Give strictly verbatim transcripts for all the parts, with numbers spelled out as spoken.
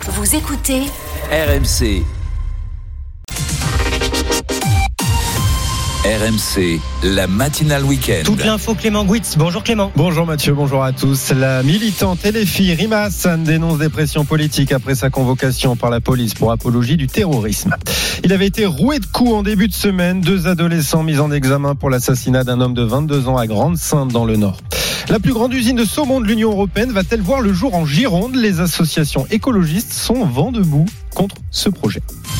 Vous écoutez R M C. R M C, la matinale week-end. Toute l'info Clément Gouitz. Bonjour Clément. Bonjour Mathieu, bonjour à tous. La militante L F I Rima Hassan dénonce des pressions politiques après sa convocation par la police pour apologie du terrorisme. Il avait été roué de coups en début de semaine. Deux adolescents mis en examen pour l'assassinat d'un homme de vingt-deux ans à Grande-Synthe dans le Nord. La plus grande usine de saumon de l'Union européenne va-t-elle voir le jour en Gironde ? Les associations écologistes sont vent debout contre ce projet.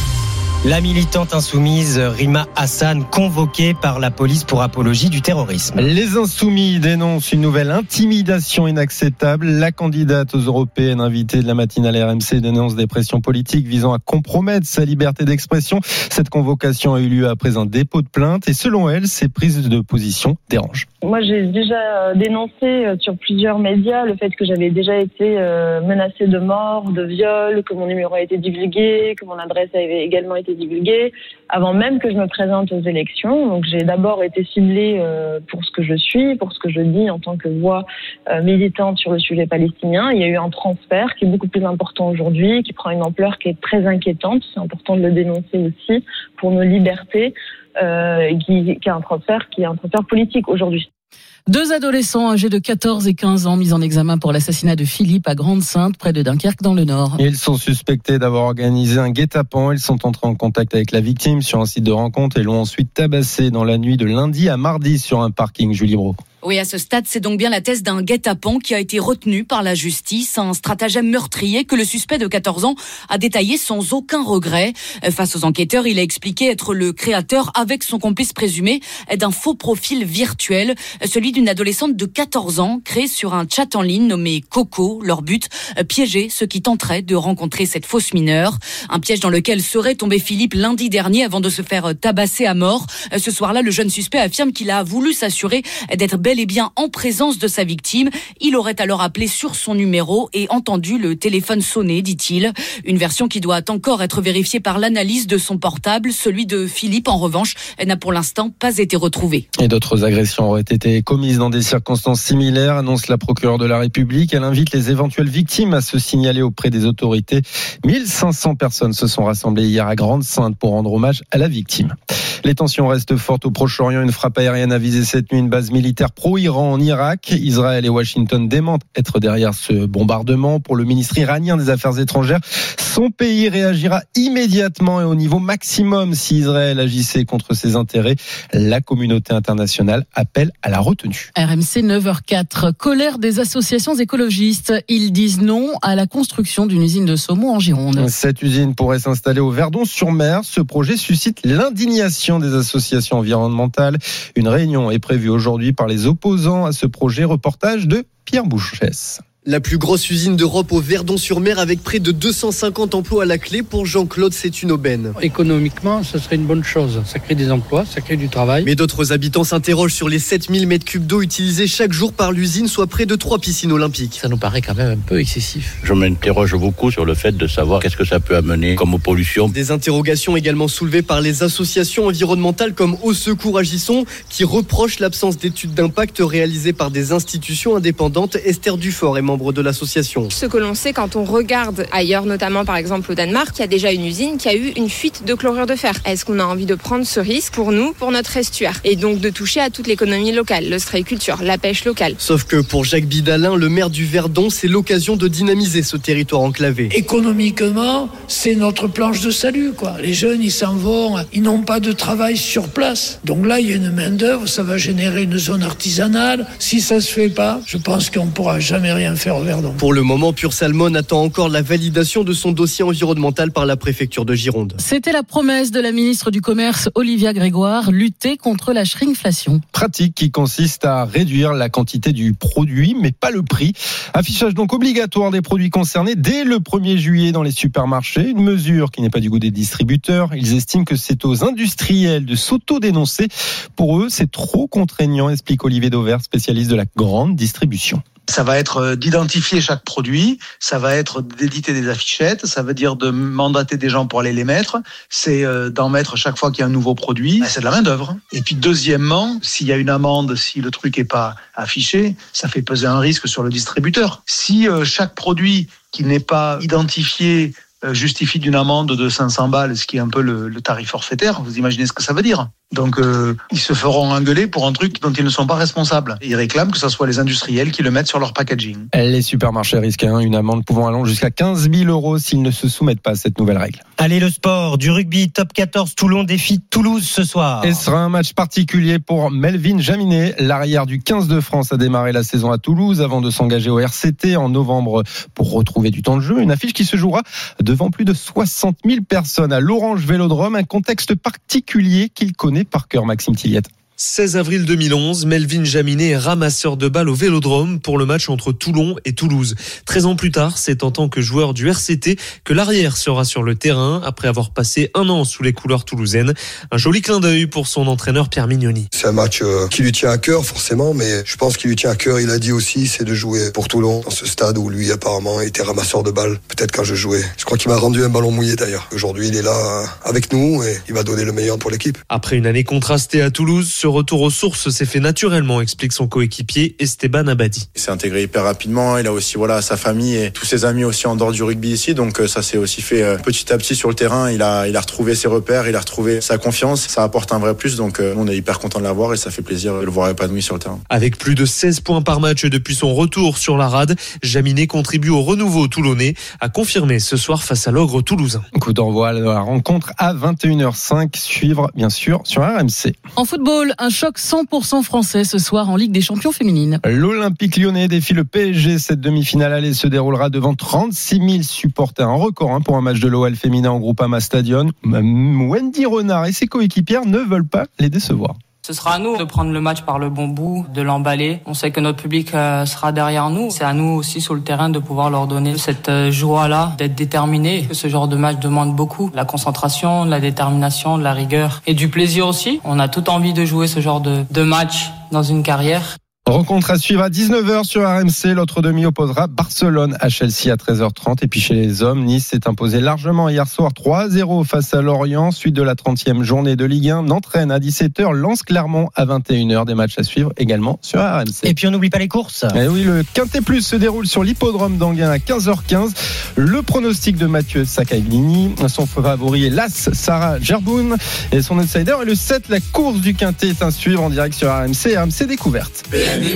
La militante insoumise Rima Hassan convoquée par la police pour apologie du terrorisme. Les insoumis dénoncent une nouvelle intimidation inacceptable. La candidate aux européennes invitée de la matinale R M C dénonce des pressions politiques visant à compromettre sa liberté d'expression. Cette convocation a eu lieu après un dépôt de plainte et selon elle, ces prises de position dérangent. Moi, j'ai déjà dénoncé sur plusieurs médias le fait que j'avais déjà été menacée de mort, de viol, que mon numéro a été divulgué, que mon adresse avait également été divulguée, avant même que je me présente aux élections. Donc, j'ai d'abord été ciblée pour ce que je suis, pour ce que je dis en tant que voix militante sur le sujet palestinien. Il y a eu un transfert qui est beaucoup plus important aujourd'hui, qui prend une ampleur qui est très inquiétante. C'est important de le dénoncer aussi pour nos libertés, euh, qui, qui est un transfert qui est un transfert politique aujourd'hui. Deux adolescents âgés de quatorze et quinze ans mis en examen pour l'assassinat de Philippe à Grande-Synthe, près de Dunkerque dans le Nord. Ils sont suspectés d'avoir organisé un guet-apens. Ils sont entrés en contact avec la victime sur un site de rencontre et l'ont ensuite tabassé dans la nuit de lundi à mardi sur un parking. Julie Brault. Oui, à ce stade, c'est donc bien la thèse d'un guet-apens qui a été retenu par la justice, un stratagème meurtrier que le suspect de quatorze ans a détaillé sans aucun regret. Face aux enquêteurs, il a expliqué être le créateur, avec son complice présumé, d'un faux profil virtuel, celui d'une adolescente de quatorze ans, créé sur un chat en ligne nommé Coco. Leur but, piéger ceux qui tenteraient de rencontrer cette fausse mineure. Un piège dans lequel serait tombé Philippe lundi dernier avant de se faire tabasser à mort. Ce soir-là, le jeune suspect affirme qu'il a voulu s'assurer d'être bel et bien en présence de sa victime. Il aurait alors appelé sur son numéro et entendu le téléphone sonner, dit-il. Une version qui doit encore être vérifiée par l'analyse de son portable. Celui de Philippe, en revanche, n'a pour l'instant pas été retrouvé. Et d'autres agressions auraient été commises dans des circonstances similaires, annonce la procureure de la République. Elle invite les éventuelles victimes à se signaler auprès des autorités. mille cinq cents personnes se sont rassemblées hier à Grande-Synthe pour rendre hommage à la victime. Les tensions restent fortes au Proche-Orient. Une frappe aérienne a visé cette nuit une base militaire pro-Iran en Irak. Israël et Washington démentent être derrière ce bombardement. Pour le ministre iranien des Affaires étrangères, son pays réagira immédiatement et au niveau maximum si Israël agissait contre ses intérêts. La communauté internationale appelle à la retenue. R M C neuf heures quatre. Colère des associations écologistes. Ils disent non à la construction d'une usine de saumon en Gironde. Cette usine pourrait s'installer au Verdon-sur-Mer. Ce projet suscite l'indignation des associations environnementales. Une réunion est prévue aujourd'hui par les opposants à ce projet. Reportage de Pierre Bouchès. La plus grosse usine d'Europe au Verdon-sur-Mer avec près de deux cent cinquante emplois à la clé. Pour Jean-Claude, c'est une aubaine. Économiquement, ce serait une bonne chose. Ça crée des emplois, ça crée du travail. Mais d'autres habitants s'interrogent sur les sept mille mètres cubes d'eau utilisés chaque jour par l'usine, soit près de trois piscines olympiques. Ça nous paraît quand même un peu excessif. Je m'interroge beaucoup sur le fait de savoir qu'est-ce que ça peut amener comme pollution. Des interrogations également soulevées par les associations environnementales comme Au Secours Agissons, qui reprochent l'absence d'études d'impact réalisées par des institutions indépendantes. Esther Dufort est membre de l'association. Ce que l'on sait quand on regarde ailleurs, notamment par exemple au Danemark, il y a déjà une usine qui a eu une fuite de chlorure de fer. Est-ce qu'on a envie de prendre ce risque pour nous, pour notre estuaire, et donc de toucher à toute l'économie locale, l'ostréiculture, la pêche locale? Sauf que pour Jacques Bidalin, le maire du Verdon, c'est l'occasion de dynamiser ce territoire enclavé. Économiquement, c'est notre planche de salut, quoi. Les jeunes, ils s'en vont, ils n'ont pas de travail sur place. Donc là, il y a une main-d'œuvre, ça va générer une zone artisanale. Si ça se fait pas, je pense qu'on ne pourra jamais rien faire au Verdon. Pour le moment, Pure Salmon attend encore la validation de son dossier environnemental par la préfecture de Gironde. C'était la promesse de la ministre du Commerce, Olivia Grégoire, lutter contre la shrinkflation. Pratique qui consiste à réduire la quantité du produit, mais pas le prix. Affichage donc obligatoire des produits concernés dès le premier juillet dans les supermarchés. Une mesure qui n'est pas du goût des distributeurs. Ils estiment que c'est aux industriels de s'auto-dénoncer. Pour eux, c'est trop contraignant, explique Olivier Dauvert, spécialiste de la grande distribution. Ça va être d'identifier chaque produit, ça va être d'éditer des affichettes, ça veut dire de mandater des gens pour aller les mettre, c'est d'en mettre chaque fois qu'il y a un nouveau produit, c'est de la main d'œuvre. Et puis deuxièmement, s'il y a une amende, si le truc est pas affiché, ça fait peser un risque sur le distributeur. Si chaque produit qui n'est pas identifié justifie d'une amende de cinq cents balles, ce qui est un peu le, le tarif forfaitaire, vous imaginez ce que ça veut dire. Donc euh, ils se feront engueuler pour un truc dont ils ne sont pas responsables. Ils réclament que ce soit les industriels qui le mettent sur leur packaging. Les supermarchés risquent hein, une amende pouvant aller jusqu'à quinze mille euros s'ils ne se soumettent pas à cette nouvelle règle. Allez, le sport, du rugby, top quatorze, Toulon défie Toulouse ce soir. Et ce sera un match particulier pour Melvin Jaminet. L'arrière du quinze de France a démarré la saison à Toulouse avant de s'engager au R C T en novembre pour retrouver du temps de jeu. Une affiche qui se jouera devant plus de soixante mille personnes à l'Orange Vélodrome, un contexte particulier qu'il connaît par cœur, Maxime Tilliette. seize avril deux mille onze, Melvin Jaminet est ramasseur de balles au Vélodrome pour le match entre Toulon et Toulouse. treize ans plus tard, c'est en tant que joueur du R C T que l'arrière sera sur le terrain après avoir passé un an sous les couleurs toulousaines. Un joli clin d'œil pour son entraîneur Pierre Mignoni. C'est un match euh, qui lui tient à cœur forcément, mais je pense qu'il lui tient à cœur, il a dit aussi, c'est de jouer pour Toulon dans ce stade où lui apparemment était ramasseur de balles. Peut-être quand je jouais. Je crois qu'il m'a rendu un ballon mouillé d'ailleurs. Aujourd'hui, il est là euh, avec nous et il va donner le meilleur pour l'équipe. Après une année contrastée à Toulouse, ce retour aux sources s'est fait naturellement, explique son coéquipier Esteban Abadi. Il s'est intégré hyper rapidement, il a aussi voilà sa famille et tous ses amis aussi en dehors du rugby ici, donc ça s'est aussi fait petit à petit sur le terrain. Il a, il a retrouvé ses repères, il a retrouvé sa confiance, ça apporte un vrai plus, donc on est hyper content de l'avoir et ça fait plaisir de le voir épanoui sur le terrain. Avec plus de seize points par match depuis son retour sur la rade, Jaminet contribue au renouveau toulonnais, a confirmé ce soir face à l'Ogre toulousain. Coup d'envoi de la rencontre à vingt et une heures cinq, suivre bien sûr sur R M C. En football, un choc cent pour cent français ce soir en Ligue des Champions féminines. L'Olympique Lyonnais défie le P S G. Cette demi-finale allée se déroulera devant trente-six mille supporters. Un record hein, pour un match de l'O L féminin en Groupama Stadion. Wendy Renard et ses coéquipières ne veulent pas les décevoir. Ce sera à nous de prendre le match par le bon bout, de l'emballer. On sait que notre public sera derrière nous. C'est à nous aussi sur le terrain de pouvoir leur donner cette joie-là, d'être déterminés. Ce genre de match demande beaucoup. La concentration, de la détermination, de la rigueur et du plaisir aussi. On a toute envie de jouer ce genre de, de match dans une carrière. Rencontre à suivre à dix-neuf heures sur R M C. L'autre demi opposera Barcelone à Chelsea à treize heures trente. Et puis chez les hommes, Nice s'est imposé largement hier soir trois à zéro face à Lorient. Suite de la trentième journée de Ligue un. Nantes Rennes à dix-sept heures. Lens Clermont à vingt et une heures. Des matchs à suivre également sur R M C. Et puis on n'oublie pas les courses. Et oui, le Quintet Plus se déroule sur l'hippodrome d'Anguin à quinze heures quinze. Le pronostic de Mathieu Sakaglini. Son favori est l'As Sarah Gerboun. Et son outsider est le sept. La course du Quintet est à suivre en direct sur R M C. R M C Découverte.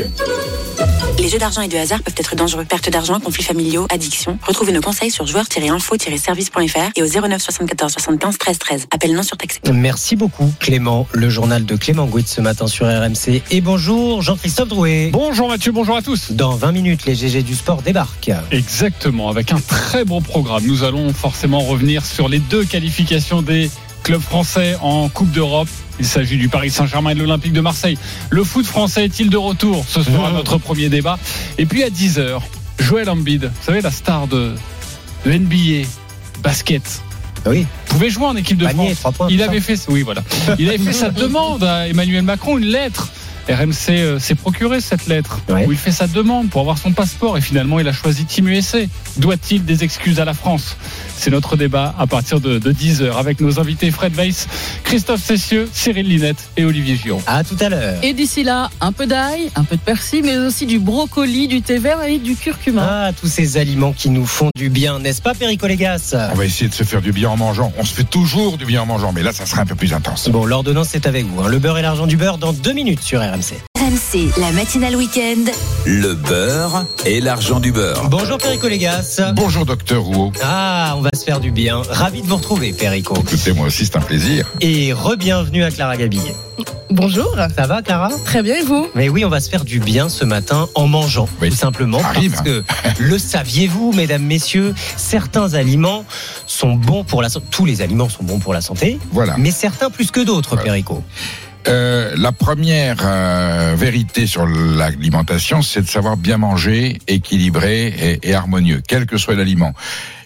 Les jeux d'argent et de hasard peuvent être dangereux. Perte d'argent, conflits familiaux, addiction. Retrouvez nos conseils sur joueurs tiret info tiret service point f r et au zéro neuf soixante-quatorze soixante-quinze treize treize. Appel non surtaxé. Merci beaucoup Clément. Le journal de Clément Gouit ce matin sur R M C. Et bonjour Jean-Christophe Drouet. Bonjour Mathieu, bonjour à tous. Dans vingt minutes, les G G du sport débarquent. Exactement, avec un très bon programme. Nous allons forcément revenir sur les deux qualifications des clubs français en Coupe d'Europe. Il s'agit du Paris Saint-Germain et de l'Olympique de Marseille. Le foot français est-il de retour? Ce sera notre premier débat. Et puis à dix heures, Joel Embiid, vous savez, la star de, de N B A, basket. Oui. Pouvait jouer en équipe de Panier, France. Points, il avait fait, oui, voilà. Il avait fait sa demande à Emmanuel Macron, une lettre. R M C euh, s'est procuré cette lettre ouais. où il fait sa demande pour avoir son passeport et finalement il a choisi Team U S A. Doit-il des excuses à la France? C'est notre débat à partir de, de dix heures avec nos invités Fred Weiss, Christophe Cessieux, Cyril Linette et Olivier Giraud. À tout à l'heure. Et d'ici là, un peu d'ail, un peu de persil, mais aussi du brocoli, du thé vert et du curcuma. Ah, tous ces aliments qui nous font du bien, n'est-ce pas Perico Légas? On va essayer de se faire du bien en mangeant. On se fait toujours du bien en mangeant, mais là ça sera un peu plus intense. Bon, l'ordonnance c'est avec vous. Hein. Le beurre et l'argent du beurre dans deux minutes sur R M C. R M C, la matinale week-end. Le beurre et l'argent du beurre. Bonjour Perico Légas. Bonjour docteur Rouault. Ah, on va se faire du bien. Ravi de vous retrouver Perico. Écoutez, moi aussi c'est un plaisir. Et re-bienvenue à Clara Gabillet. Bonjour. Ça va Clara? Très bien et vous? Mais oui, on va se faire du bien ce matin en mangeant, oui. tout simplement. Arrive, parce hein. que, le saviez-vous, mesdames, messieurs, certains aliments sont bons pour la santé. Tous les aliments sont bons pour la santé. Voilà. Mais certains plus que d'autres, voilà. Perico. Euh, la première euh, vérité sur l'alimentation, c'est de savoir bien manger, équilibré et, et harmonieux, quel que soit l'aliment.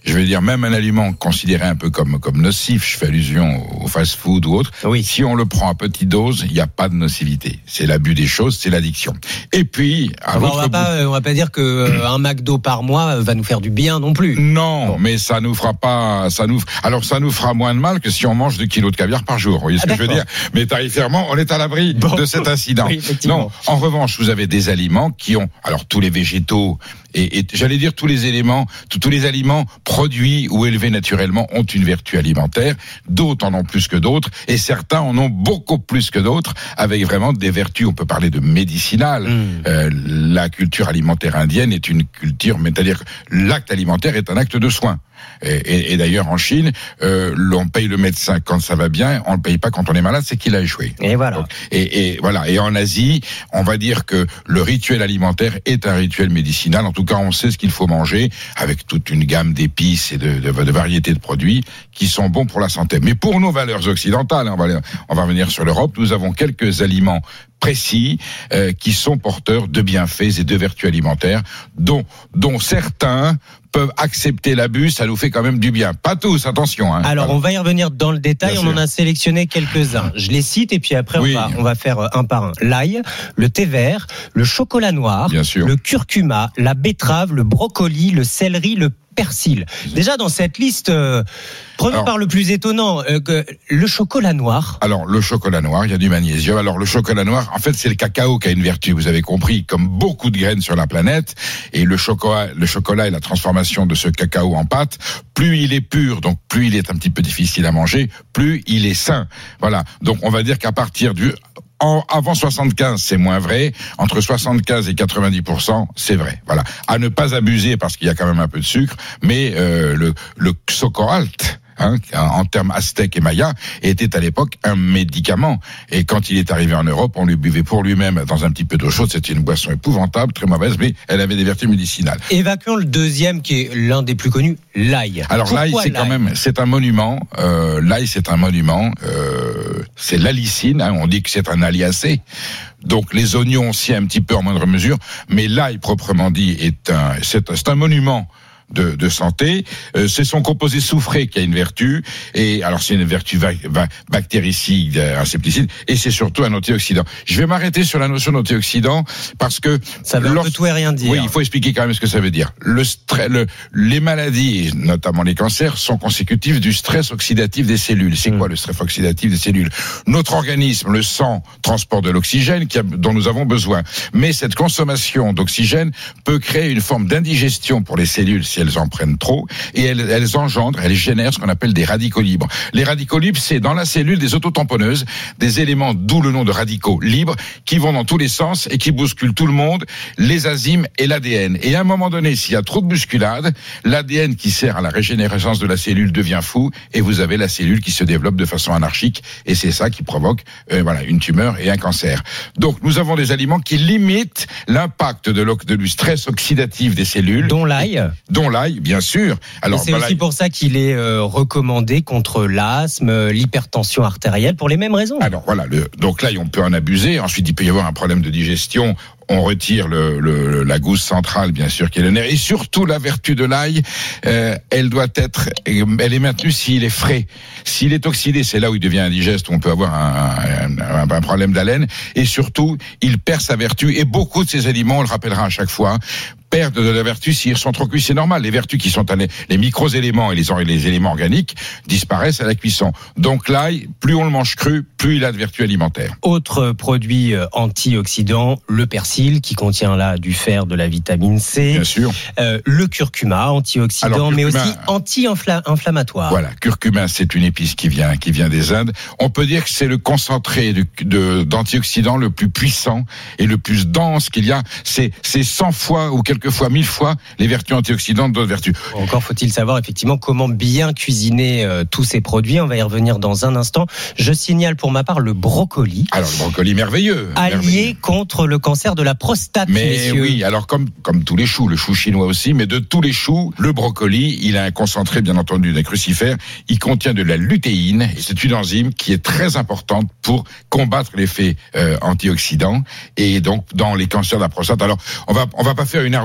je vais dire même un aliment considéré un peu comme comme nocif, je fais allusion au fast-food ou autre. Oui. Si on le prend à petite dose, il n'y a pas de nocivité. C'est l'abus des choses, c'est l'addiction. Et puis, à on, l'autre va pas, bout... on va pas dire que euh, un McDo par mois va nous faire du bien non plus. Non, bon. mais ça nous fera pas, ça nous, alors ça nous fera moins de mal que si on mange deux kilos de caviar par jour. Vous voyez ce ah, que je veux dire? Mais tarifairement, on est à l'abri bon. de cet incident. Oui, non. En revanche, vous avez des aliments qui ont, alors tous les végétaux et, et j'allais dire tous les éléments, tous, tous les aliments produits ou élevés naturellement ont une vertu alimentaire. D'autres en ont plus que d'autres, et certains en ont beaucoup plus que d'autres, avec vraiment des vertus. On peut parler de médicinales. Mmh. Euh, la culture alimentaire indienne est une culture, c'est-à-dire que l'acte alimentaire est un acte de soin. Et, et, et d'ailleurs en Chine, euh, on paye le médecin quand ça va bien, on le paye pas quand on est malade, c'est qu'il a échoué. Et voilà. Donc, et, et voilà. Et en Asie, on va dire que le rituel alimentaire est un rituel médicinal. En tout cas, on sait ce qu'il faut manger, avec toute une gamme d'épices et de, de, de variétés de produits qui sont bons pour la santé. Mais pour nos valeurs occidentales, on va, on va revenir sur l'Europe, nous avons quelques aliments précis euh, qui sont porteurs de bienfaits et de vertus alimentaires, dont dont certains peuvent accepter l'abus, ça nous fait quand même du bien. Pas tous, attention. Hein. Alors, voilà. On va y revenir dans le détail. Bien on sûr. en a sélectionné quelques-uns. Je les cite et puis après, oui. on, va, on va faire un par un. L'ail, le thé vert, le chocolat noir, Bien sûr. le curcuma, la betterave, le brocoli, le céleri, le persil. Déjà, dans cette liste, euh, prenons alors, par le plus étonnant, euh, que le chocolat noir. Alors, le chocolat noir, il y a du magnésium. Alors, le chocolat noir, en fait, c'est le cacao qui a une vertu, vous avez compris, comme beaucoup de graines sur la planète. Et le chocolat, le chocolat et la transformation de ce cacao en pâte, plus il est pur, donc plus il est un petit peu difficile à manger, plus il est sain. Voilà. Donc, on va dire qu'à partir du... En, avant soixante-quinze, c'est moins vrai. Entre soixante-quinze et quatre-vingt-dix pour cent, c'est vrai. Voilà. À ne pas abuser parce qu'il y a quand même un peu de sucre. Mais euh, le, le Xochitl, hein, en termes aztèques et mayas, était à l'époque un médicament. Et quand il est arrivé en Europe, on lui buvait pour lui-même dans un petit peu d'eau chaude. C'était une boisson épouvantable, très mauvaise, mais elle avait des vertus médicinales. Évacuons le deuxième, qui est l'un des plus connus, l'ail. Alors Pourquoi l'ail, c'est l'ail quand même, c'est un monument. Euh, l'ail, c'est un monument. Euh, c'est l'allicine. Hein, on dit que c'est un aliacé. Donc les oignons aussi un petit peu en moindre mesure, mais l'ail proprement dit est un, c'est, c'est un monument. De, de santé, euh, c'est son composé soufré qui a une vertu, et alors c'est une vertu va, va, bactéricide, insecticide, et c'est surtout un antioxydant. Je vais m'arrêter sur la notion d'antioxydant parce que ça veut un peu tout et rien dire. Oui, il faut expliquer quand même ce que ça veut dire. Le stress, le, les maladies, notamment les cancers, sont consécutives du stress oxydatif des cellules. C'est mmh. quoi le stress oxydatif des cellules? Notre organisme, le sang, transporte de l'oxygène qui a, dont nous avons besoin, mais cette consommation d'oxygène peut créer une forme d'indigestion pour les cellules. Si elles en prennent trop, et elles, elles engendrent, elles génèrent ce qu'on appelle des radicaux libres. Les radicaux libres, c'est dans la cellule des autotamponneuses, des éléments, d'où le nom de radicaux libres, qui vont dans tous les sens et qui bousculent tout le monde, les enzymes et l'A D N. Et à un moment donné, s'il y a trop de bousculade, l'A D N qui sert à la régénérescence de la cellule devient fou, et vous avez la cellule qui se développe de façon anarchique, et c'est ça qui provoque euh, voilà, une tumeur et un cancer. Donc nous avons des aliments qui limitent l'impact de, de, du stress oxydatif des cellules. Dont l'ail. Dont l'ail, bien sûr. Alors, et c'est bah, aussi l'ail... pour ça qu'il est euh, recommandé contre l'asthme, l'hypertension artérielle, pour les mêmes raisons. Alors voilà, le... donc l'ail, on peut en abuser. Ensuite, il peut y avoir un problème de digestion. On retire le, le, la gousse centrale, bien sûr, qui est le nerf. Et surtout, la vertu de l'ail, euh, elle doit être, elle est maintenue s'il est frais. S'il est oxydé, c'est là où il devient indigeste, où on peut avoir un, un, un problème d'haleine. Et surtout, il perd sa vertu. Et beaucoup de ces aliments, on le rappellera à chaque fois, perdent de la vertu s'ils sont trop cuits, c'est normal. Les vertus qui sont les, les micro-éléments et les, les éléments organiques disparaissent à la cuisson. Donc l'ail, plus on le mange cru, plus il a de vertus alimentaires. Autre produit antioxydant, le persil, qui contient là du fer, de la vitamine C. Bien sûr. Euh, le curcuma, antioxydant, Alors, curcuma, mais aussi anti-inflammatoire. Voilà, curcuma, c'est une épice qui vient, qui vient des Indes. On peut dire que c'est le concentré de, de, d'antioxydants le plus puissant et le plus dense qu'il y a. C'est, c'est cent fois ou quelques fois, mille fois les vertus antioxydantes d'autres vertus. Encore faut-il savoir effectivement comment bien cuisiner euh, tous ces produits. On va y revenir dans un instant. Je signale pour ma part le brocoli. Alors le brocoli merveilleux. Allié merveilleux. contre le cancer de la prostate, mais messieurs. Oui, alors comme, comme tous les choux, le chou chinois aussi, mais de tous les choux, le brocoli, il a un concentré bien entendu d'un crucifère. Il contient de la lutéine et c'est une enzyme qui est très importante pour combattre l'effet euh, antioxydant et donc dans les cancers de la prostate. Alors on va, on va pas faire une ardeur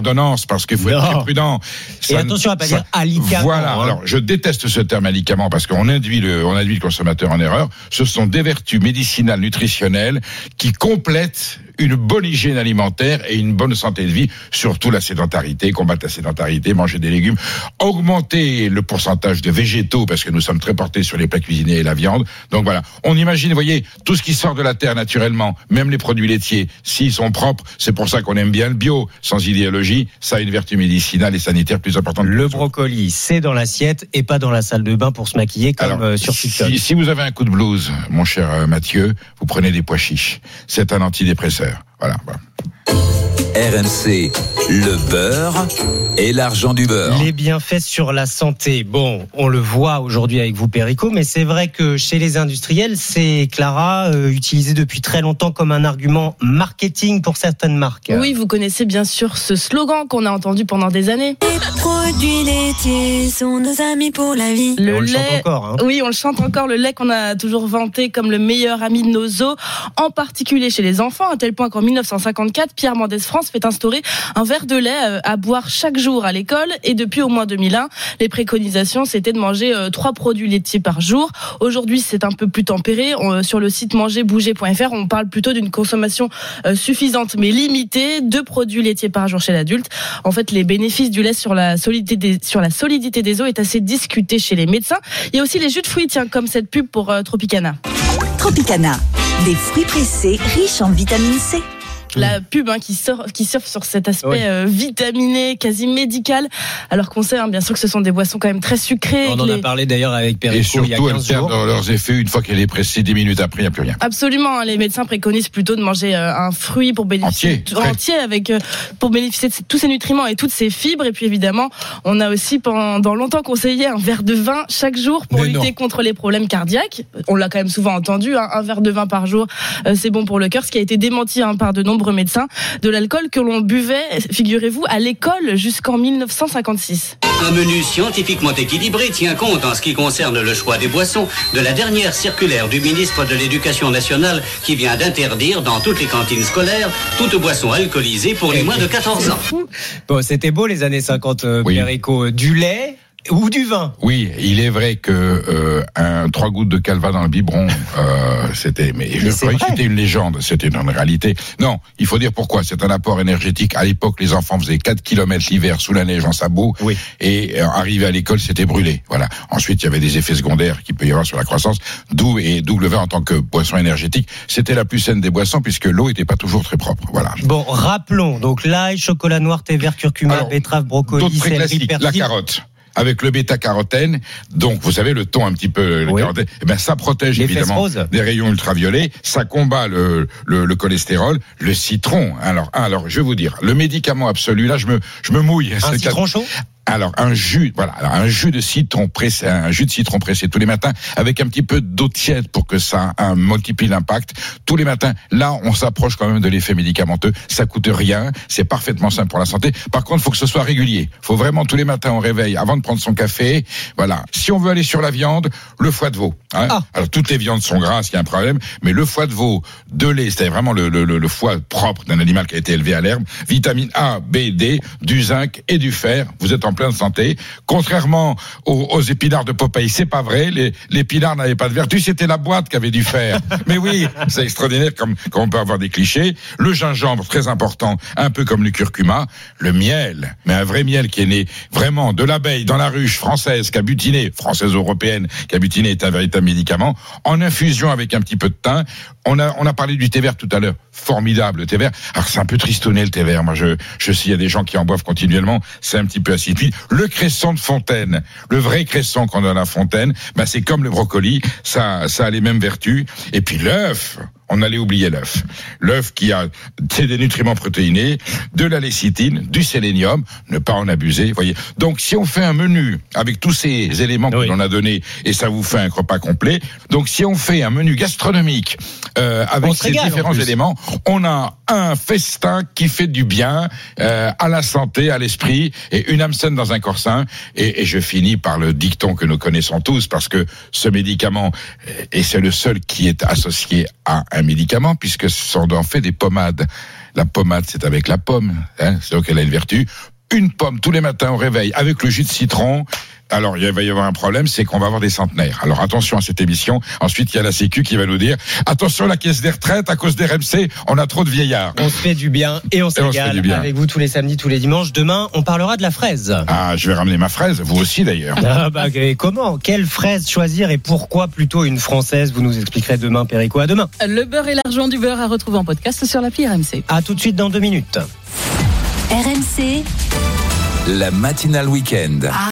ordonnance, parce qu'il faut non. être très prudent. Et ça, attention à pas ça, dire alicament. Voilà. Hein. Alors, je déteste ce terme alicament parce qu'on induit le, on induit le consommateur en erreur. Ce sont des vertus médicinales, nutritionnelles qui complètent une bonne hygiène alimentaire et une bonne santé de vie, surtout la sédentarité, combattre la sédentarité, manger des légumes, augmenter le pourcentage de végétaux, parce que nous sommes très portés sur les plats cuisinés et la viande. Donc voilà, on imagine, vous voyez, tout ce qui sort de la terre naturellement, même les produits laitiers, s'ils sont propres, c'est pour ça qu'on aime bien le bio, sans idéologie, ça a une vertu médicinale et sanitaire plus importante. Le brocoli, c'est dans l'assiette et pas dans la salle de bain pour se maquiller comme Alors, euh, sur TikTok. Si, si vous avez un coup de blues, mon cher euh, Mathieu, vous prenez des pois chiches. C'est un antidépresseur. Voilà, voilà. R M C, le beurre et l'argent du beurre. Les bienfaits sur la santé. Bon, on le voit aujourd'hui avec vous, Perico, mais c'est vrai que chez les industriels, c'est, Clara, euh, utilisé depuis très longtemps comme un argument marketing pour certaines marques. Oui, vous connaissez bien sûr ce slogan qu'on a entendu pendant des années. Les produits laitiers sont nos amis pour la vie. Le on le lait, chante encore. Hein. Oui, on le chante encore. Le lait qu'on a toujours vanté comme le meilleur ami de nos os, en particulier chez les enfants, à tel point qu'en dix-neuf cent cinquante-quatre, Pierre Mendès France fait instaurer un verre de lait à boire chaque jour à l'école. Et depuis au moins deux mille un, les préconisations, c'était de manger trois produits laitiers par jour. Aujourd'hui, c'est un peu plus tempéré. On, sur le site manger bouger point f r, on parle plutôt d'une consommation euh, suffisante mais limitée. Deux produits laitiers par jour chez l'adulte. En fait, les bénéfices du lait sur la solidité des, sur la solidité des os est assez discuté chez les médecins. Il y a aussi les jus de fruits, tiens, comme cette pub pour euh, Tropicana. Tropicana, des fruits pressés riches en vitamine C. La pub hein, qui, sort, qui surfe sur cet aspect oui. euh, vitaminé, quasi médical, alors qu'on sait hein, bien sûr que ce sont des boissons quand même très sucrées. On en les... a parlé d'ailleurs avec Perico il y a surtout, quinze elles jours. perdent leurs effets une fois qu'elle est pressée, dix minutes après, il n'y a plus rien. Absolument, hein, les médecins préconisent plutôt de manger euh, un fruit pour bénéficier entier, entier avec euh, pour bénéficier de tous ces nutriments et toutes ces fibres. Et puis évidemment, on a aussi pendant longtemps conseillé un verre de vin chaque jour pour Mais lutter non. contre les problèmes cardiaques. On l'a quand même souvent entendu, hein, un verre de vin par jour, euh, c'est bon pour le cœur, ce qui a été démenti hein, par de nombreux médecins. De l'alcool que l'on buvait, figurez-vous, à l'école jusqu'en dix-neuf cent cinquante-six. Un menu scientifiquement équilibré tient compte en ce qui concerne le choix des boissons de la dernière circulaire du ministre de l'Éducation nationale qui vient d'interdire dans toutes les cantines scolaires toute boisson alcoolisée pour les moins de quatorze ans. Bon, c'était beau les années cinquante, euh, Oui. Perico. Du lait ou du vin. Oui, il est vrai que euh, un trois gouttes de calva dans le biberon, euh, c'était. Mais je croyais que c'était une légende, c'était une réalité. Non, il faut dire pourquoi. C'est un apport énergétique. À l'époque, les enfants faisaient quatre kilomètres l'hiver sous la neige en sabot, oui. et euh, arrivé à l'école, c'était brûlé. Voilà. Ensuite, il y avait des effets secondaires qu'il peut y avoir sur la croissance. D'où et d'où le vin en tant que boisson énergétique, c'était la plus saine des boissons puisque l'eau était pas toujours très propre. Voilà. Bon, rappelons donc l'ail, chocolat noir, thé vert, curcuma, Alors, betterave, brocoli, d'autres très céleri, classiques, persil. la carotte. Avec le bêta-carotène, donc vous savez le ton un petit peu, le Oui. carotène, eh ben ça protège Les évidemment fesses roses. des rayons ultraviolets, ça combat le, le, le cholestérol, le citron. Alors, alors je vais vous dire, le médicament absolu, là je me je me mouille. Un C'est citron quatre- chaud. Alors un jus, voilà, alors un jus de citron pressé, un jus de citron pressé tous les matins avec un petit peu d'eau tiède pour que ça un, multiplie l'impact tous les matins. Là, on s'approche quand même de l'effet médicamenteux. Ça coûte rien, c'est parfaitement sain pour la santé. Par contre, faut que ce soit régulier. Faut vraiment tous les matins au réveil, avant de prendre son café. Voilà. Si on veut aller sur la viande, le foie de veau. Hein Ah. Alors toutes les viandes sont grasses, il y a un problème, mais le foie de veau, de lait, c'est vraiment le, le, le, le foie propre d'un animal qui a été élevé à l'herbe. Vitamine A, B, D, du zinc et du fer. Vous êtes en pleine santé. Contrairement aux, aux épinards de Popeye, c'est pas vrai. Les, les épinards n'avaient pas de vertu, c'était la boîte qui avait du fer. Mais oui, c'est extraordinaire comme, comme on peut avoir des clichés. Le gingembre, très important, un peu comme le curcuma. Le miel, mais un vrai miel qui est né vraiment de l'abeille dans la ruche française qui a butiné, française européenne, qui a butiné est un véritable médicament. En infusion avec un petit peu de thym. On a, on a parlé du thé vert tout à l'heure. Formidable, le thé vert. Alors, c'est un peu tristonné, le thé vert. Moi, je, je sais, il y a des gens qui en boivent continuellement. C'est un petit peu insipide. Le cresson de fontaine. Le vrai cresson qu'on donne à la fontaine, bah, c'est comme le brocoli. Ça, ça a les mêmes vertus. Et puis, l'œuf. On allait oublier l'œuf. L'œuf qui a c'est des nutriments protéinés, de la lécithine, du sélénium, ne pas en abuser, voyez. Donc si on fait un menu avec tous ces éléments que oui. l'on a donnés et ça vous fait un repas complet. Donc si on fait un menu gastronomique euh, avec ces régale, différents éléments, on a un festin qui fait du bien euh, à la santé, à l'esprit et une âme saine dans un corps sain. Et, et je finis par le dicton que nous connaissons tous parce que ce médicament et c'est le seul qui est associé à un médicament puisque on en fait des pommades. La pommade, c'est avec la pomme. Hein, c'est donc elle a une vertu. Une pomme tous les matins au réveil avec le jus de citron. Alors, il va y avoir un problème, c'est qu'on va avoir des centenaires. Alors, attention à cette émission. Ensuite, il y a la Sécu qui va nous dire attention, la caisse des retraites, à cause des R M C, on a trop de vieillards. On se fait du bien et on se régale avec vous tous les samedis, tous les dimanches. Demain, on parlera de la fraise. Ah, je vais ramener ma fraise, vous aussi d'ailleurs. Ah bah, comment ? Quelle fraise choisir et pourquoi plutôt une française ? Vous nous expliquerez demain, Perico. À demain. Le beurre et l'argent du beurre à retrouver en podcast sur l'appli R M C. À tout de suite dans deux minutes. R M C. La matinale week-end.